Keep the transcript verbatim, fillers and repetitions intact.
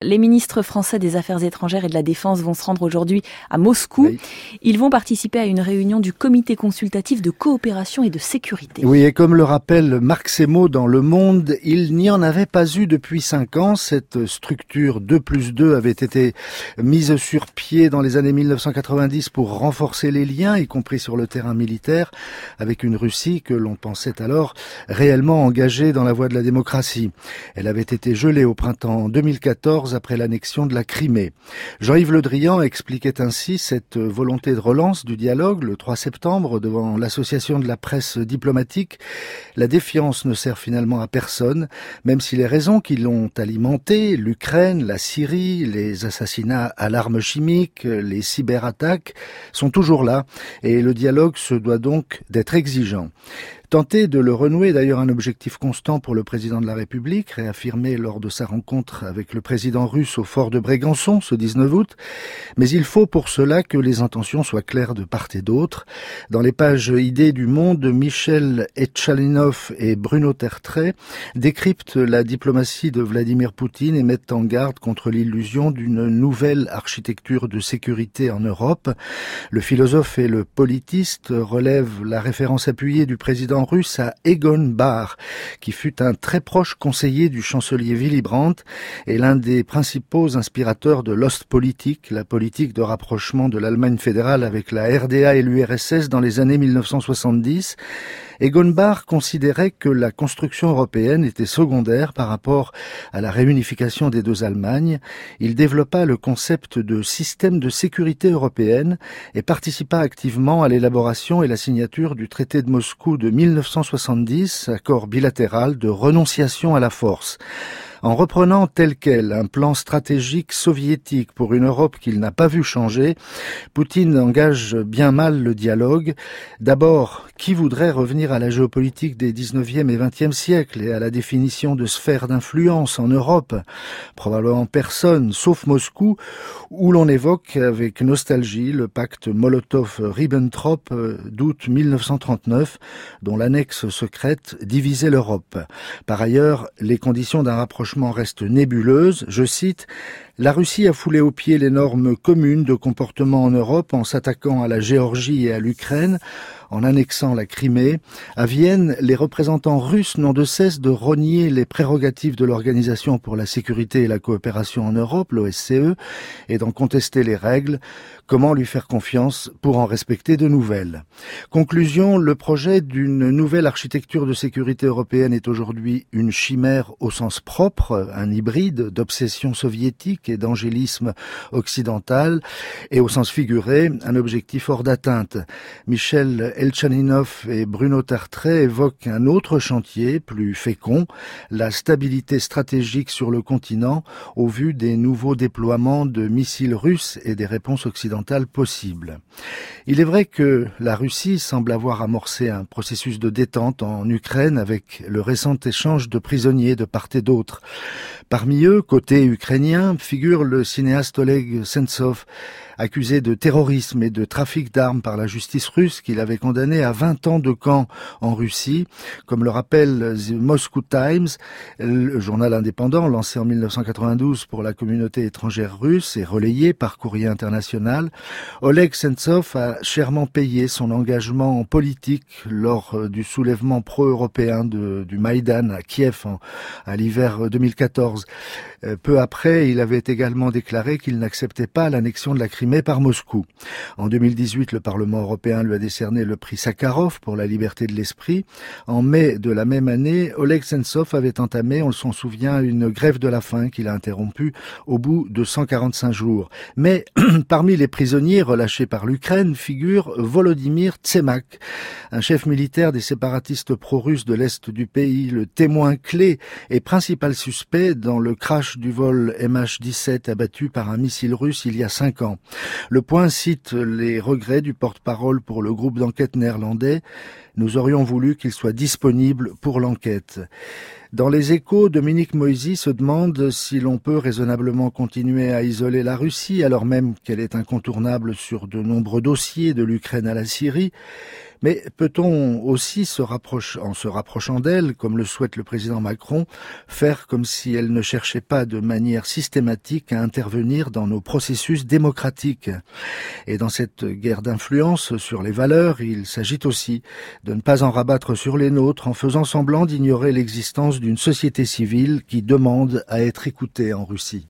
Les ministres français des Affaires étrangères et de la Défense vont se rendre aujourd'hui à Moscou. Oui. Ils vont participer à une réunion du comité consultatif de coopération et de sécurité. Oui, et comme le rappelle Marc Semo dans Le Monde, il n'y en avait pas eu depuis cinq ans. Cette structure deux plus deux avait été mise sur pied dans les années mille neuf cent quatre-vingt-dix pour renforcer les liens, y compris sur le terrain militaire, avec une Russie que l'on pensait alors réellement engagée dans la voie de la démocratie. Elle avait été gelée au printemps deux mille quatorze après l'annexion de la Crimée. Jean-Yves Le Drian expliquait ainsi cette volonté de relance du dialogue le trois septembre devant l'association de la presse diplomatique. La défiance ne sert finalement à personne, même si les raisons qui l'ont alimenté, l'Ukraine, la Syrie, les assassinats à l'arme chimique, les cyberattaques, sont toujours là et le dialogue se doit donc d'être exigeant. Tenter de le renouer, d'ailleurs un objectif constant pour le président de la République, réaffirmé lors de sa rencontre avec le président russe au fort de Brégançon ce dix-neuf août. Mais il faut pour cela que les intentions soient claires de part et d'autre. Dans les pages idées du Monde, Michel Etchalinov et Bruno Tertrais décryptent la diplomatie de Vladimir Poutine et mettent en garde contre l'illusion d'une nouvelle architecture de sécurité en Europe. Le philosophe et le politiste relèvent la référence appuyée du président russe à Egon Bahr, qui fut un très proche conseiller du chancelier Willy Brandt et l'un des principaux inspirateurs de l'Ostpolitik, la politique de rapprochement de l'Allemagne fédérale avec la R D A et l'U R S S dans les années mille neuf cent soixante-dix. Egon Bahr considérait que la construction européenne était secondaire par rapport à la réunification des deux Allemagnes. Il développa le concept de système de sécurité européenne et participa activement à l'élaboration et la signature du traité de Moscou de mille neuf cent soixante-dix, accord bilatéral de renonciation à la force. En reprenant tel quel un plan stratégique soviétique pour une Europe qu'il n'a pas vu changer, Poutine engage bien mal le dialogue. D'abord, qui voudrait revenir à la géopolitique des dix-neuvième et vingtième siècles et à la définition de sphères d'influence en Europe? Probablement personne, sauf Moscou, où l'on évoque avec nostalgie le pacte Molotov-Ribbentrop d'août mille neuf cent trente-neuf, dont l'annexe secrète divisait l'Europe. Par ailleurs, les conditions d'un rapprochement reste nébuleuse. Je cite, « La Russie a foulé aux pieds les normes communes de comportement en Europe en s'attaquant à la Géorgie et à l'Ukraine, en annexant la Crimée. À Vienne, les représentants russes n'ont de cesse de renier les prérogatives de l'Organisation pour la sécurité et la coopération en Europe, l'O S C E, et d'en contester les règles. Comment lui faire confiance pour en respecter de nouvelles ?» Conclusion, le projet d'une nouvelle architecture de sécurité européenne est aujourd'hui une chimère au sens propre, un hybride d'obsession soviétique et d'angélisme occidental, et au sens figuré, un objectif hors d'atteinte. Michel Etchalinov et Bruno Tertrais évoquent un autre chantier, plus fécond, la stabilité stratégique sur le continent au vu des nouveaux déploiements de missiles russes et des réponses occidentales possibles. Il est vrai que la Russie semble avoir amorcé un processus de détente en Ukraine avec le récent échange de prisonniers de part et d'autre. Parmi eux, côté ukrainien, figure le cinéaste Oleg Sentsov, accusé de terrorisme et de trafic d'armes par la justice russe, qu'il avait condamné à vingt ans de camp en Russie. Comme le rappelle The Moscow Times, le journal indépendant lancé en mille neuf cent quatre-vingt-douze pour la communauté étrangère russe et relayé par courrier international, Oleg Sentsov a chèrement payé son engagement en politique lors du soulèvement pro-européen de, du Maïdan à Kiev en, à l'hiver deux mille quatorze. Peu après, il avait également déclaré qu'il n'acceptait pas l'annexion de la Crimée par Moscou. En deux mille dix-huit, le Parlement européen lui a décerné le prix Sakharov pour la liberté de l'esprit. En mai de la même année, Oleg Sentsov avait entamé, on s'en souvient, une grève de la faim qu'il a interrompue au bout de cent quarante-cinq jours. Mais parmi les prisonniers relâchés par l'Ukraine figure Volodymyr Tsemak, un chef militaire des séparatistes pro-russes de l'Est du pays, le témoin clé et principal suspect dans le crash du vol M H dix-sept abattu par un missile russe il y a cinq ans. Le Point cite les regrets du porte-parole pour le groupe d'enquête néerlandais. Nous aurions voulu qu'il soit disponible pour l'enquête. Dans les Échos, Dominique Moisy se demande si l'on peut raisonnablement continuer à isoler la Russie, alors même qu'elle est incontournable sur de nombreux dossiers, de l'Ukraine à la Syrie. Mais peut-on aussi, se rapproche, en se rapprochant d'elle, comme le souhaite le président Macron, faire comme si elle ne cherchait pas de manière systématique à intervenir dans nos processus démocratiques? Et dans cette guerre d'influence sur les valeurs, il s'agit aussi de ne pas en rabattre sur les nôtres en faisant semblant d'ignorer l'existence d'une société civile qui demande à être écoutée en Russie.